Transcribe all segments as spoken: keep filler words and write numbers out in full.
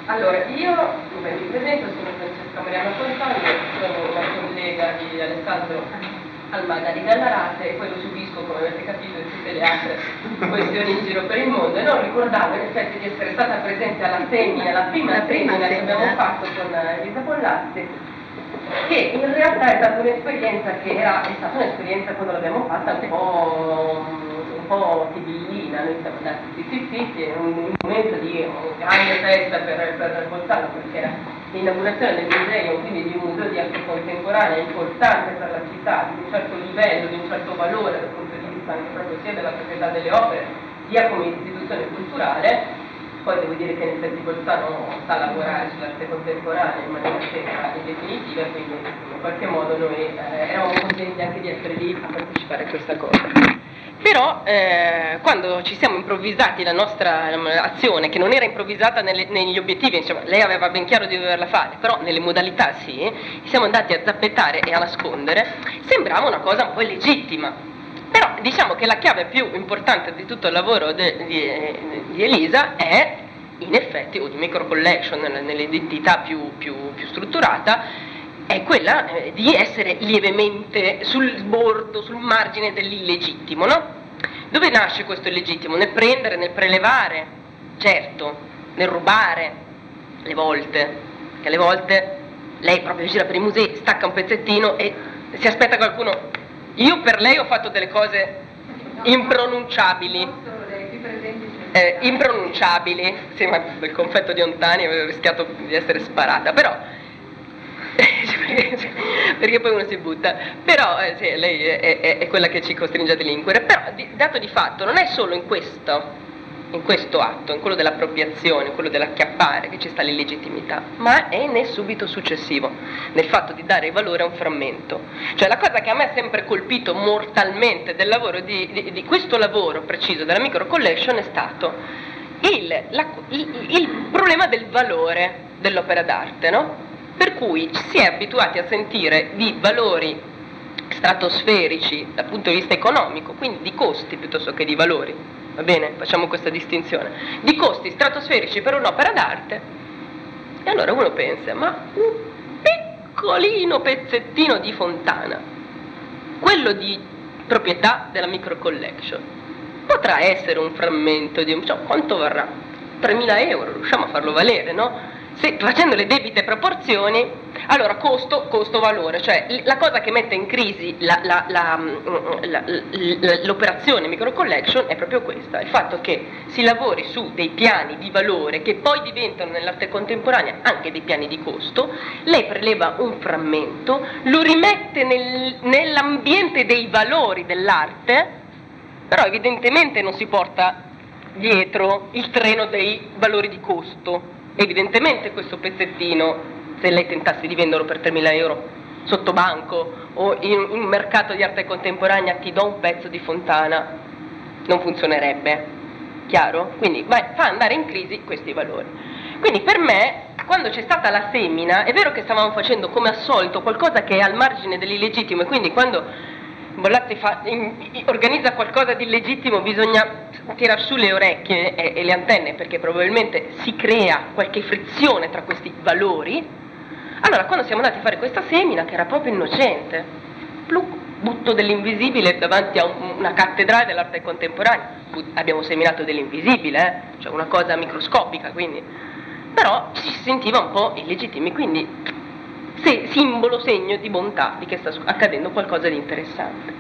Allora, io beh, mi presento, sono Francesca Mariana Fontana, sono una collega di Alessandro Almagari dalla Rate e poi lo subisco, come avete capito, in tutte le altre questioni in giro per il mondo, e non ricordavo in effetti di essere stata presente alla semina, la prima, la prima semina che abbiamo fatto con Elisa Pollazzi, che in realtà è stata un'esperienza che era, è stata un'esperienza quando l'abbiamo fatta un po', un po' sibillina, noi siamo andati zitti zitti, è un, un momento di grande festa per, per Bolzano, perché era l'inaugurazione del museo, quindi di un museo di arte contemporanea importante per la città, di un certo livello, di un certo valore dal punto di vista anche proprio sia della proprietà delle opere, sia come istituzione culturale. Poi devo dire che in effetti Bolzano sa lavorare sull'arte contemporanea in maniera seria e definitiva, quindi in qualche modo noi eh, eravamo contenti anche di essere lì a partecipare a questa cosa. Però eh, quando ci siamo improvvisati la nostra azione, che non era improvvisata nelle, negli obiettivi, insomma, lei aveva ben chiaro di doverla fare, però nelle modalità sì, siamo andati a zappettare e a nascondere, sembrava una cosa un po' illegittima. Però diciamo che la chiave più importante di tutto il lavoro de, di, di Elisa è, in effetti, o di Micro Collection nell'identità più, più, più strutturata, è quella eh, di essere lievemente sul bordo, sul margine dell'illegittimo, no? Dove nasce questo illegittimo? Nel prendere, nel prelevare, certo, nel rubare, le volte, che alle volte lei proprio gira per i musei, stacca un pezzettino e si aspetta qualcuno. Io per lei ho fatto delle cose impronunciabili, eh, impronunciabili, sì, ma del confetto di Ontani avevo rischiato di essere sparata, però, perché poi uno si butta, però eh, sì, lei è, è, è quella che ci costringe a delinquere, però di, dato di fatto non è solo in questo, in questo atto, in quello dell'appropriazione, in quello dell'acchiappare che ci sta l'illegittimità, ma è nel subito successivo, nel fatto di dare valore a un frammento. Cioè la cosa che a me ha sempre colpito mortalmente del lavoro di, di, di questo lavoro preciso della Micro Collection è stato il, la, il, il problema del valore dell'opera d'arte, no? Per cui si è abituati a sentire di valori stratosferici dal punto di vista economico, quindi di costi piuttosto che di valori. Va bene? Facciamo questa distinzione. Di costi stratosferici per un'opera d'arte. E allora uno pensa, ma un piccolino pezzettino di Fontana, quello di proprietà della Micro Collection, potrà essere un frammento di... Cioè, quanto varrà? tremila euro, riusciamo a farlo valere, no? Se, facendo le debite proporzioni, allora costo, costo-valore, cioè la cosa che mette in crisi la, la, la, la, l'operazione Micro Collection è proprio questa, il fatto che si lavori su dei piani di valore che poi diventano nell'arte contemporanea anche dei piani di costo, lei preleva un frammento, lo rimette nel, nell'ambiente dei valori dell'arte, però evidentemente non si porta dietro il treno dei valori di costo. Evidentemente questo pezzettino, se lei tentasse di venderlo per tremila euro sotto banco o in un mercato di arte contemporanea, ti do un pezzo di Fontana, non funzionerebbe, chiaro? Quindi vai, fa andare in crisi questi valori. Quindi per me, quando c'è stata la semina, è vero che stavamo facendo come al solito qualcosa che è al margine dell'illegittimo, e quindi quando Bollazzi fa, in, organizza qualcosa di illegittimo bisogna tirar su le orecchie e, e le antenne, perché probabilmente si crea qualche frizione tra questi valori. Allora quando siamo andati a fare questa semina, che era proprio innocente, pluc, butto dell'invisibile davanti a un, una cattedrale dell'arte contemporanea, abbiamo seminato dell'invisibile, eh? Cioè una cosa microscopica, quindi, però ci si sentiva un po' illegittimi, quindi se, simbolo, segno di bontà di che sta accadendo qualcosa di interessante.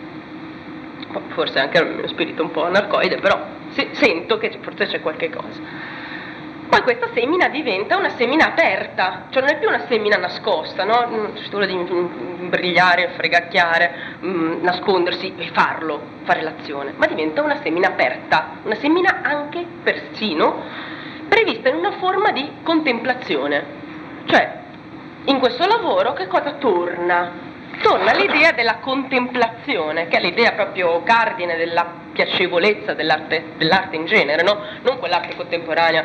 Forse anche uno spirito un po' anarcoide, però se, sento che forse c'è qualche cosa. Poi questa semina diventa una semina aperta, cioè non è più una semina nascosta, no? Solo di imbrigliare, fregacchiare, mh, nascondersi e farlo, fare l'azione, ma diventa una semina aperta, una semina anche persino prevista in una forma di contemplazione. Cioè, in questo lavoro che cosa torna? Torna l'idea della contemplazione, che è l'idea proprio cardine della piacevolezza dell'arte, dell'arte in genere, no? Non quell'arte contemporanea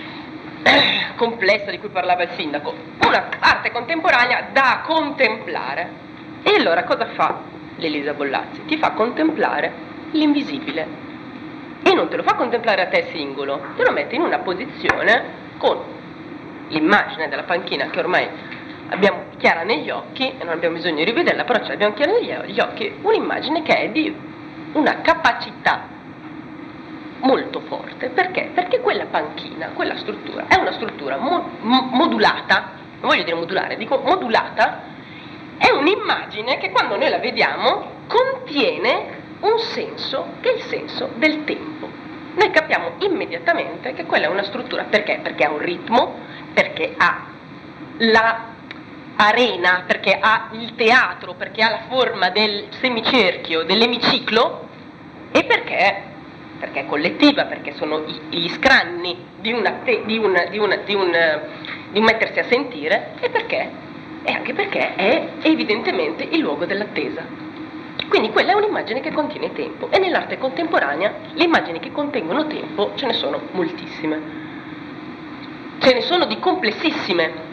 eh, complessa di cui parlava il sindaco, una arte contemporanea da contemplare. E allora cosa fa l'Elisa Bollazzi? Ti fa contemplare l'invisibile, e non te lo fa contemplare a te singolo, te lo mette in una posizione con l'immagine della panchina che ormai abbiamo chiara negli occhi e non abbiamo bisogno di rivederla, però ce l'abbiamo chiara negli occhi, un'immagine che è di una capacità molto forte. Perché? Perché quella panchina, quella struttura, è una struttura mo- mo- modulata, non voglio dire modulare, dico modulata, è un'immagine che quando noi la vediamo contiene un senso che è il senso del tempo. Noi capiamo immediatamente che quella è una struttura, perché? Perché ha un ritmo, perché ha la arena, perché ha il teatro, perché ha la forma del semicerchio, dell'emiciclo, e perché, perché è collettiva, perché sono gli scranni di, una te, di, una, di, una, di, un, di un mettersi a sentire, e perché, e anche perché è evidentemente il luogo dell'attesa. Quindi quella è un'immagine che contiene tempo, e nell'arte contemporanea le immagini che contengono tempo ce ne sono moltissime, ce ne sono di complessissime.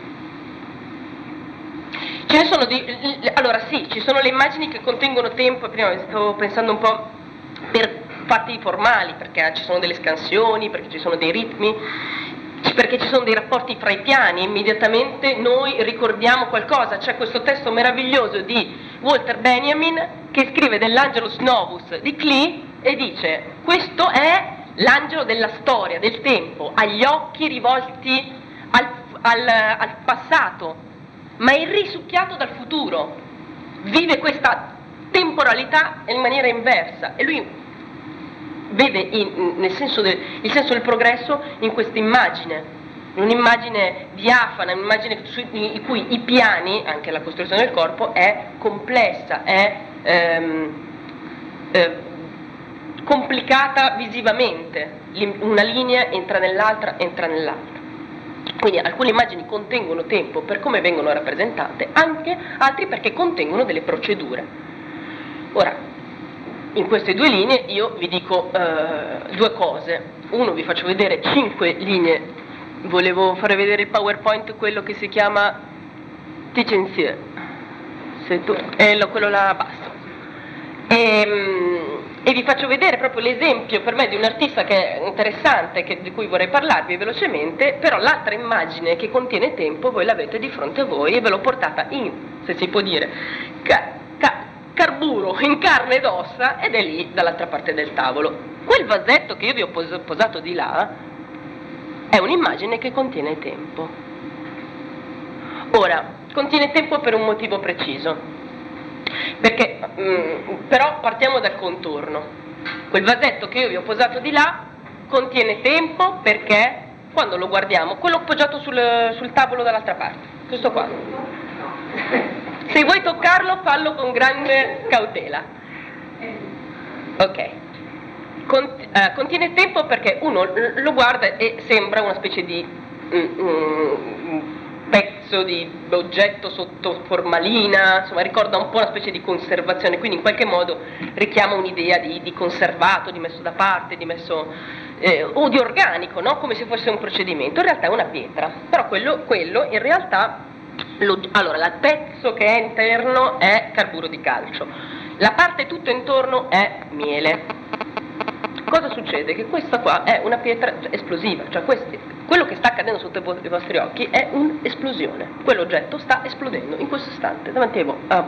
Ce ne sono di, allora sì, ci sono le immagini che contengono tempo, prima stavo pensando un po' per fatti formali, perché ci sono delle scansioni, perché ci sono dei ritmi, perché ci sono dei rapporti fra i piani, immediatamente noi ricordiamo qualcosa. C'è questo testo meraviglioso di Walter Benjamin che scrive dell'Angelus Novus di Klee e dice: questo è l'angelo della storia, del tempo, ha gli occhi rivolti al, al, al passato, ma è risucchiato dal futuro, vive questa temporalità in maniera inversa, e lui vede in, nel senso del, il senso del progresso in questa immagine, un'immagine diafana, un'immagine in cui i piani, anche la costruzione del corpo, è complessa, è ehm, eh, complicata visivamente, una linea entra nell'altra, entra nell'altra. Quindi alcune immagini contengono tempo per come vengono rappresentate, anche altri perché contengono delle procedure. Ora, in queste due linee io vi dico eh, due cose. Uno, vi faccio vedere cinque linee. Volevo fare vedere il PowerPoint, quello che si chiama Ticensier, se tu, è lo, quello là basso. E, e vi faccio vedere proprio l'esempio per me di un artista che è interessante, che, di cui vorrei parlarvi velocemente, però l'altra immagine che contiene tempo voi l'avete di fronte a voi e ve l'ho portata in, se si può dire, ca, ca, carburo, in carne ed ossa, ed è lì dall'altra parte del tavolo. Quel vasetto che io vi ho pos- posato di là è un'immagine che contiene tempo. Ora, contiene tempo per un motivo preciso. Perché, mh, però partiamo dal contorno. Quel vasetto che io vi ho posato di là contiene tempo perché quando lo guardiamo, quello appoggiato sul, sul tavolo dall'altra parte, questo qua, se vuoi toccarlo fallo con grande cautela. Ok. Cont- eh, contiene tempo perché uno lo guarda e sembra una specie di mm, mm, pezzo di oggetto sotto formalina, insomma ricorda un po' una specie di conservazione, quindi in qualche modo richiama un'idea di, di conservato, di messo da parte, di messo eh, o di organico, no? Come se fosse un procedimento. In realtà è una pietra, però quello, quello in realtà lo, allora il pezzo che è interno è carburo di calcio, la parte tutto intorno è miele. Cosa succede? Che questa qua è una pietra esplosiva, cioè questi, quello che sta accadendo sotto i vostri occhi è un'esplosione, quell'oggetto sta esplodendo in questo istante davanti a voi. Ah,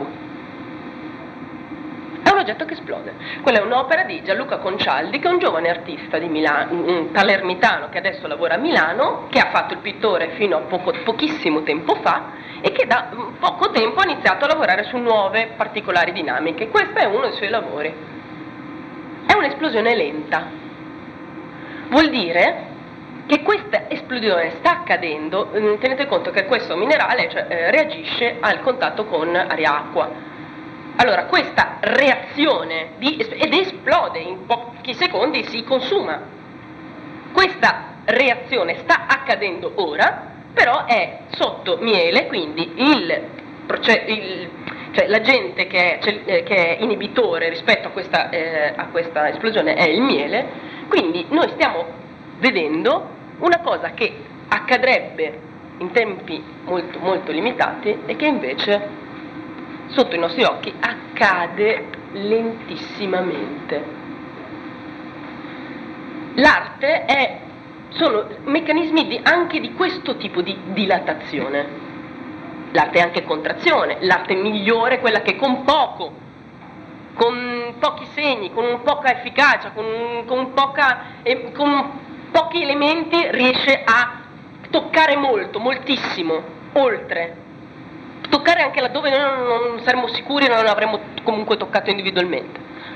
è un oggetto che esplode. Quella è un'opera di Gianluca Concialdi, che è un giovane artista di Milano, un palermitano che adesso lavora a Milano, che ha fatto il pittore fino a poco, pochissimo tempo fa e che da poco tempo ha iniziato a lavorare su nuove particolari dinamiche. Questo è uno dei suoi lavori. È un'esplosione lenta, vuol dire che questa esplosione sta accadendo, tenete conto che questo minerale cioè, eh, reagisce al contatto con aria-acqua. Allora questa reazione di, ed esplode in pochi secondi, si consuma. Questa reazione sta accadendo ora, però è sotto miele, quindi il, il cioè l'agente che è, che è inibitore rispetto a questa, eh, a questa esplosione è il miele, quindi noi stiamo vedendo una cosa che accadrebbe in tempi molto, molto limitati e che invece sotto i nostri occhi accade lentissimamente. L'arte è sono meccanismi di, anche di questo tipo di dilatazione. L'arte è anche contrazione, l'arte migliore è quella che con poco, con pochi segni, con poca efficacia, con, con, poca, eh, con pochi elementi riesce a toccare molto, moltissimo, oltre. Toccare anche laddove noi non, non saremmo sicuri, non avremmo comunque toccato individualmente.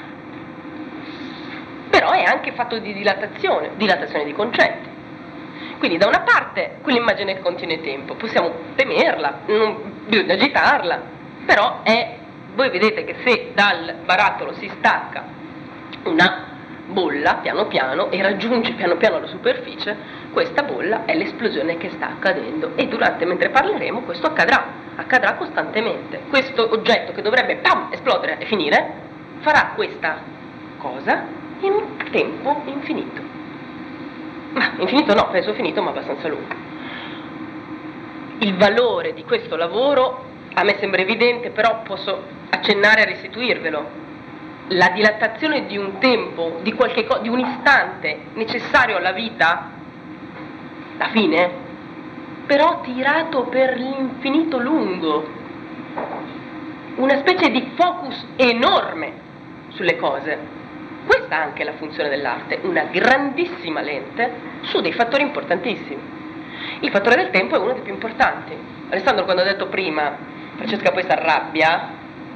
Però è anche fatto di dilatazione, dilatazione di concetti. Quindi da una parte quell'immagine che contiene tempo, possiamo temerla, non bisogna agitarla, però è, voi vedete che se dal barattolo si stacca una bolla piano piano e raggiunge piano piano la superficie, questa bolla è l'esplosione che sta accadendo e durante, mentre parleremo, questo accadrà, accadrà costantemente. Questo oggetto che dovrebbe pam, esplodere e finire, farà questa cosa in un tempo infinito. Ma infinito no, penso finito, ma abbastanza lungo. Il valore di questo lavoro a me sembra evidente, però posso accennare a restituirvelo. La dilatazione di un tempo, di qualche cosa, di un istante necessario alla vita, la fine, però tirato per l'infinito lungo, una specie di focus enorme sulle cose. Questa è anche la funzione dell'arte, una grandissima lente su dei fattori importantissimi. Il fattore del tempo è uno dei più importanti. Alessandro, quando ha detto prima Francesca poi si arrabbia,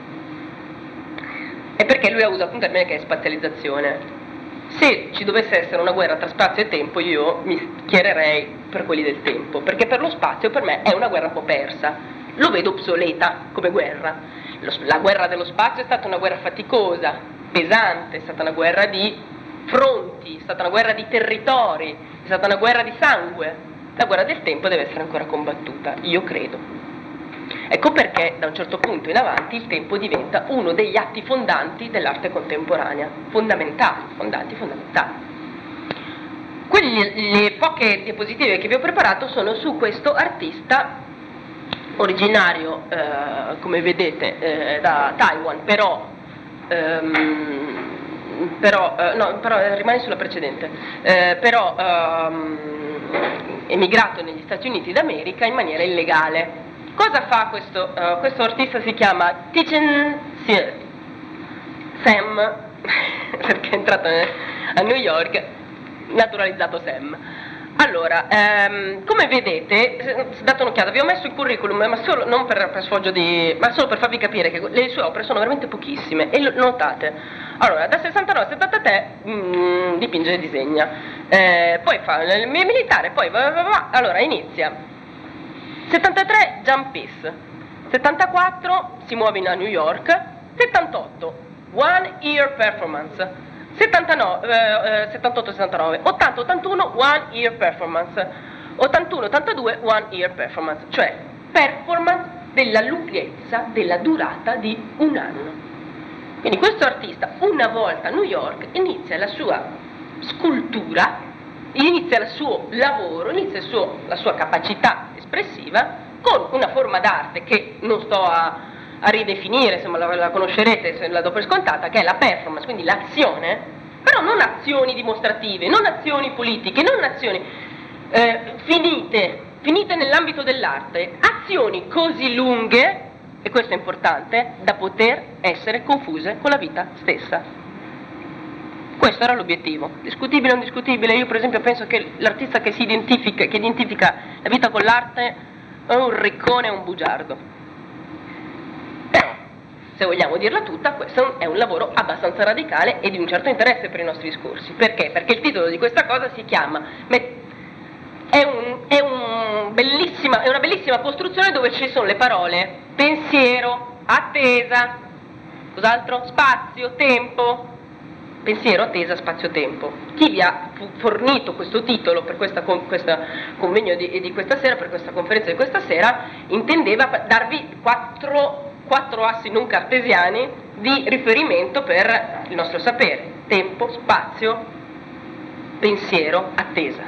è perché lui ha usato un termine che è spazializzazione. Se ci dovesse essere una guerra tra spazio e tempo, io mi schiererei per quelli del tempo, perché per lo spazio per me è una guerra un po' persa, lo vedo obsoleta come guerra. Lo, la guerra dello spazio è stata una guerra faticosa, pesante, è stata una guerra di fronti, è stata una guerra di territori, è stata una guerra di sangue. La guerra del tempo deve essere ancora combattuta, io credo. Ecco perché da un certo punto in avanti il tempo diventa uno degli atti fondanti dell'arte contemporanea, fondamentali, fondanti, fondamentali. Quelli, le poche diapositive che vi ho preparato sono su questo artista originario, eh, come vedete, eh, da Taiwan, però Um, però, uh, no, però eh, rimane sulla precedente, eh, però um, emigrato negli Stati Uniti d'America in maniera illegale. Cosa fa questo, uh, questo artista? Si chiama Tien Sam, perché è entrato a New York, naturalizzato Sam. Allora, ehm, come vedete, date un'occhiata, vi ho messo il curriculum, ma solo, non per, per sfoggio di, ma solo per farvi capire che le sue opere sono veramente pochissime, e lo notate. Allora, da sessantanove a settantatré mh, dipinge e disegna, eh, poi fa il militare, poi va, va, va, allora inizia. settantatré Jump Piece, settantaquattro si muove a New York, settantotto One Year Performance, settantanove, eh, settantotto settantanove, ottanta ottantuno One Year Performance, ottantuno ottantadue One Year Performance, cioè performance della lunghezza, della durata di un anno. Quindi questo artista, una volta a New York, inizia la sua scultura, inizia il suo lavoro, inizia il suo, la sua capacità espressiva con una forma d'arte che non sto a a ridefinire, insomma la, la conoscerete, se la do per scontata, che è la performance, quindi l'azione, però non azioni dimostrative, non azioni politiche, non azioni eh, finite, finite nell'ambito dell'arte, azioni così lunghe, e questo è importante, da poter essere confuse con la vita stessa. Questo era l'obiettivo, discutibile o non discutibile. Io per esempio penso che l'artista che si identifica, che identifica la vita con l'arte è un riccone, è un bugiardo. Però, se vogliamo dirla tutta, questo è un lavoro abbastanza radicale e di un certo interesse per i nostri discorsi. Perché? Perché il titolo di questa cosa si chiama, è, un, è, un bellissima, è una bellissima costruzione dove ci sono le parole pensiero, attesa, cos'altro? Spazio, tempo. Pensiero, attesa, spazio, tempo. Chi vi ha fornito questo titolo per questo convegno di, di questa sera, per questa conferenza di questa sera, intendeva darvi quattro quattro assi non cartesiani di riferimento per il nostro sapere: tempo, spazio, pensiero, attesa.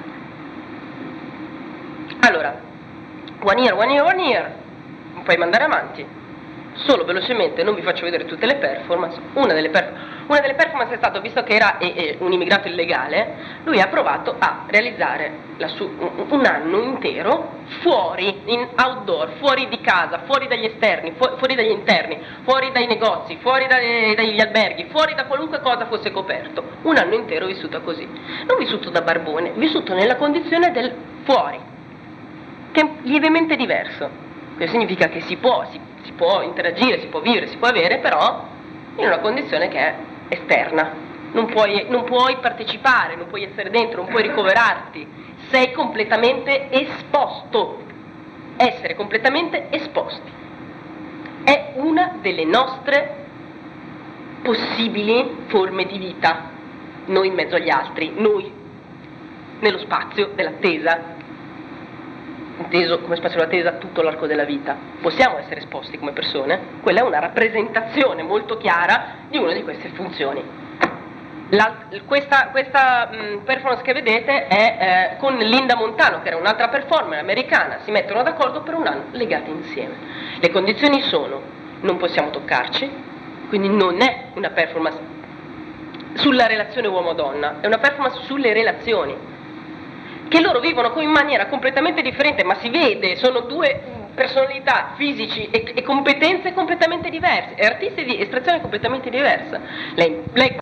Allora, one year, one year, one year, poi mandare avanti. Solo velocemente, non vi faccio vedere tutte le performance. Una delle performance, Una delle performance è stato, visto che era eh, eh, un immigrato illegale, lui ha provato a realizzare la su, un, un anno intero fuori, in outdoor, fuori di casa, fuori dagli esterni, fu, fuori dagli interni, fuori dai negozi, fuori dai, dagli alberghi, fuori da qualunque cosa fosse coperto. Un anno intero vissuto così. Non vissuto da barbone, vissuto nella condizione del fuori, che è lievemente diverso. Questo significa che si può, si, si può interagire, si può vivere, si può avere, però in una condizione che è esterna, non puoi, non puoi partecipare, non puoi essere dentro, non puoi ricoverarti, sei completamente esposto, essere completamente esposti. È una delle nostre possibili forme di vita, noi in mezzo agli altri, noi nello spazio dell'attesa, inteso come spazio dell'attesa tutto l'arco della vita. Possiamo essere esposti come persone, quella è una rappresentazione molto chiara di una di queste funzioni. La, questa questa mh, performance che vedete è eh, con Linda Montano, che era un'altra performer americana, si mettono d'accordo per un anno legate insieme. Le condizioni sono: non possiamo toccarci, quindi non è una performance sulla relazione uomo-donna, è una performance sulle relazioni, che loro vivono in maniera completamente differente, ma si vede, sono due personalità, fisici e, e competenze completamente diverse, e artisti di estrazione completamente diversa. Lei, lei